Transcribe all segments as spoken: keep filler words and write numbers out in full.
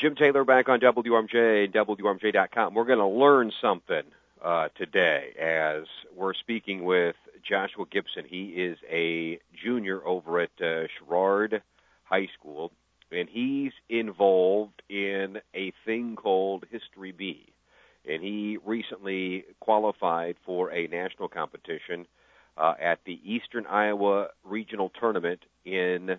Jim Taylor back on W R M J, W R M J dot com. We're going to learn something uh, today as we're speaking with Joshua Gibson. He is a junior over at uh, Sherrard High School, and he's involved in a thing called History B. And he recently qualified for a national competition uh, at the Eastern Iowa Regional Tournament in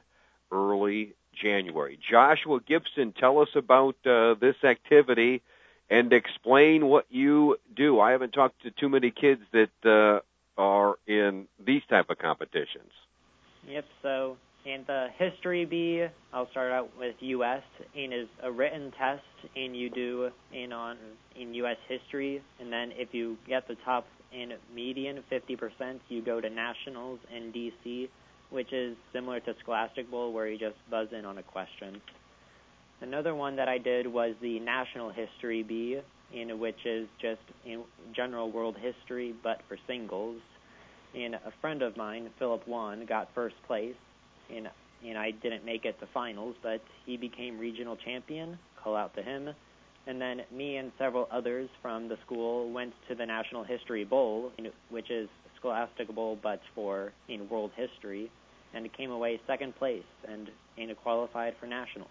early January. Joshua Gibson, tell us about uh, this activity and explain what you do. I haven't talked to too many kids that uh, are in these type of competitions. Yep, so in the History B, I'll start out with U S and is a written test, and you do in on in U S history, and then if you get the top in median, fifty percent, you go to nationals in D C, which is similar to Scholastic Bowl, where you just buzz in on a question. Another one that I did was the National History B, in which is just in general world history, but for singles. And a friend of mine, Philip Wan, got first place, and, and I didn't make it to finals, but he became regional champion. Call out to him. And then me and several others from the school went to the National History Bowl, which is Scholastic Bowl, but for in world history, and it came away second place and, and qualified for nationals.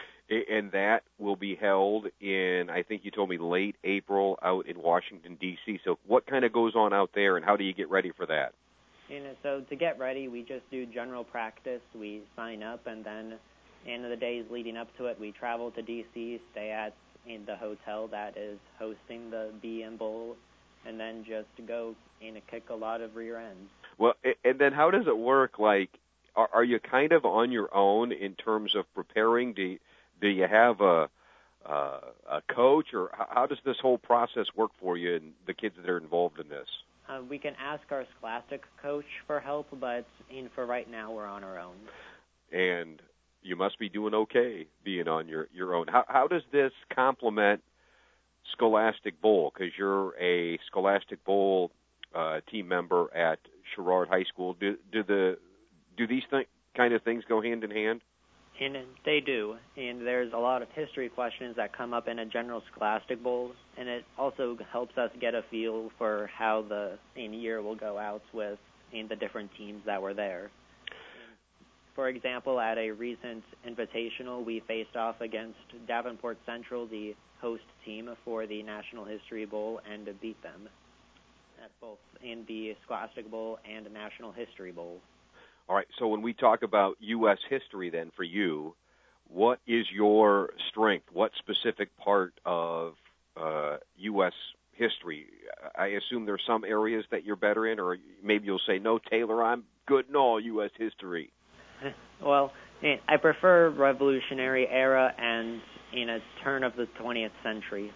And that will be held in, I think you told me, late April out in Washington, D C. So what kind of goes on out there, and how do you get ready for that? And so to get ready, we just do general practice. We sign up, and then in the days leading up to it, we travel to D C, stay at in the hotel that is hosting the B M Bowl, and then just go and kick a lot of rear ends. Well, and then how does it work? Like, are, are you kind of on your own in terms of preparing? Do you, do you have a uh, a coach, or how does this whole process work for you and the kids that are involved in this? Uh, we can ask our Scholastic coach for help, but in, for right now, we're on our own. And you must be doing okay being on your, your own. How, how does this complement Scholastic Bowl? Because you're a Scholastic Bowl uh, team member at Sherrard High School. Do, do the do these th- kind of things go hand in hand? And they do. And there's a lot of history questions that come up in a general Scholastic Bowl, and it also helps us get a feel for how the in year will go out with in the different teams that were there. For example, at a recent invitational, we faced off against Davenport Central, the host team for the National History Bowl, and beat them at both in the Scholastic Bowl and National History Bowl. All right, so when we talk about U S history then for you, what is your strength? What specific part of uh, U S history? I assume there's some areas that you're better in, or maybe you'll say, no, Taylor, I'm good in all U S history. Well, I prefer Revolutionary era and in a turn of the twentieth century.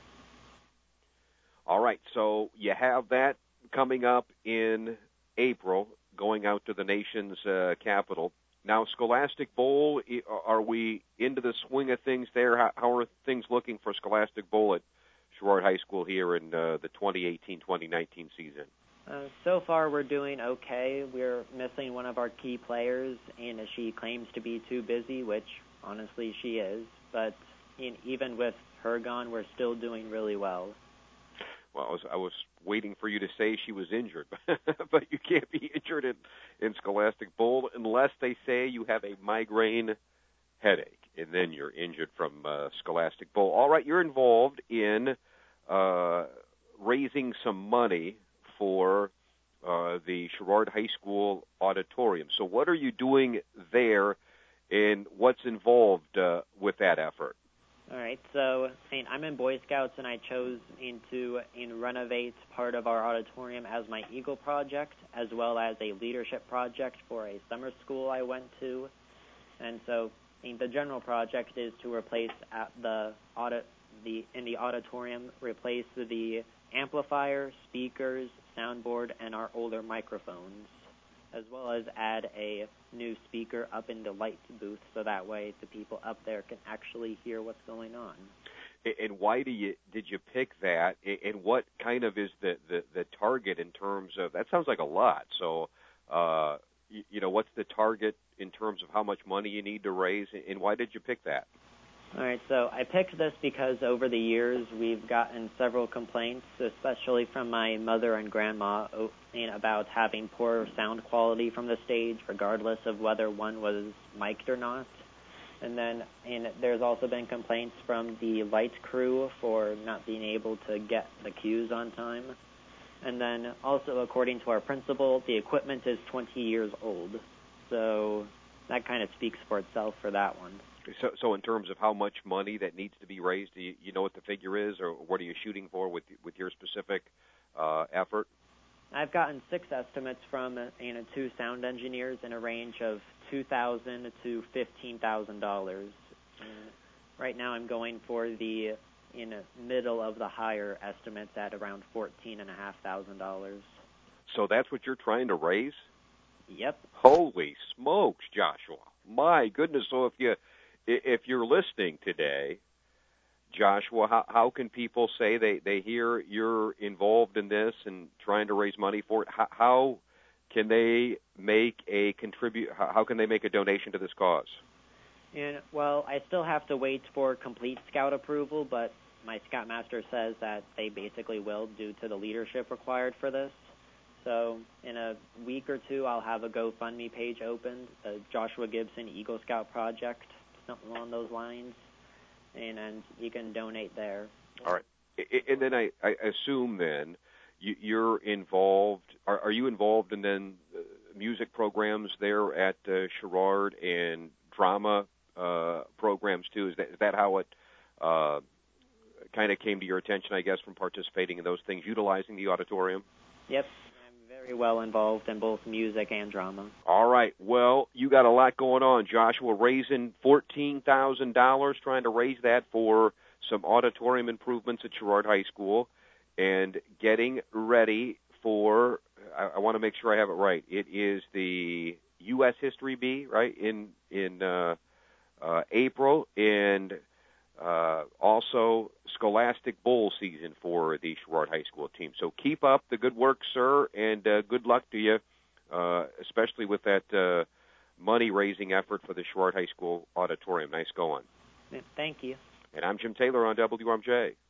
All right, so you have that coming up in April, going out to the nation's uh, capital. Now, Scholastic Bowl, are we into the swing of things there? How, how are things looking for Scholastic Bowl at Sherrard High School here in uh, the twenty eighteen twenty nineteen season? Uh, so far, we're doing okay. We're missing one of our key players, and she claims to be too busy, which, honestly, she is. But in, even with her gone, we're still doing really well. Well, I was, I was waiting for you to say she was injured, but you can't be injured in, in Scholastic Bowl unless they say you have a migraine headache, and then you're injured from uh, Scholastic Bowl. All right, you're involved in uh, raising some money for uh, the Sherrard High School auditorium. So what are you doing there, and what's involved uh, with that effort? All right, so I'm in Boy Scouts, and I chose to in renovate part of our auditorium as my Eagle project, as well as a leadership project for a summer school I went to. And so the general project is to replace at the audit the in the auditorium, replace the amplifier, speakers, soundboard, and our older microphones, as well as add a new speaker up in the light booth so that way the people up there can actually hear what's going on. And why do you did you pick that? And what kind of is the, the, the target in terms of, that sounds like a lot. So, uh, you, you know, what's the target in terms of how much money you need to raise, and why did you pick that? All right, so I picked this because over the years we've gotten several complaints, especially from my mother and grandma, about having poor sound quality from the stage, regardless of whether one was mic'd or not. And then and there's also been complaints from the light crew for not being able to get the cues on time. And then also, according to our principal, the equipment is twenty years old. So that kind of speaks for itself for that one. So, so in terms of how much money that needs to be raised, do you, you know what the figure is, or what are you shooting for with with your specific uh, effort? I've gotten six estimates from you know two sound engineers in a range of two thousand dollars to fifteen thousand dollars. Right now, I'm going for the in the middle of the higher estimates at around fourteen and a half thousand dollars. So that's what you're trying to raise? Yep. Holy smokes, Joshua! My goodness! So if you if you're listening today, Joshua, how, how can people say they, they hear you're involved in this and trying to raise money for it? How, how can they make a contribute? How can they make a donation to this cause? And well, I still have to wait for complete Scout approval, but my Scoutmaster says that they basically will due to the leadership required for this. So in a week or two, I'll have a GoFundMe page opened, the Joshua Gibson Eagle Scout Project, something along those lines, and, and you can donate there. All right. And then I, I assume then you, you're involved, are, are you involved in then uh, music programs there at uh, Sherrard and drama uh, programs too? Is that, is that how it uh, kind of came to your attention, I guess, from participating in those things, utilizing the auditorium? Yep. Very well involved in both music and drama. All right. Well, you got a lot going on, Joshua, raising fourteen thousand dollars, trying to raise that for some auditorium improvements at Sherrard High School, and getting ready for, I, I want to make sure I have it right, it is the U S History Bee, right, in, in uh, uh, April, and Uh, also, Scholastic Bowl season for the Sherrard High School team. So keep up the good work, sir, and uh, good luck to you, uh, especially with that uh, money-raising effort for the Sherrard High School auditorium. Nice going. Thank you. And I'm Jim Taylor on W R M J.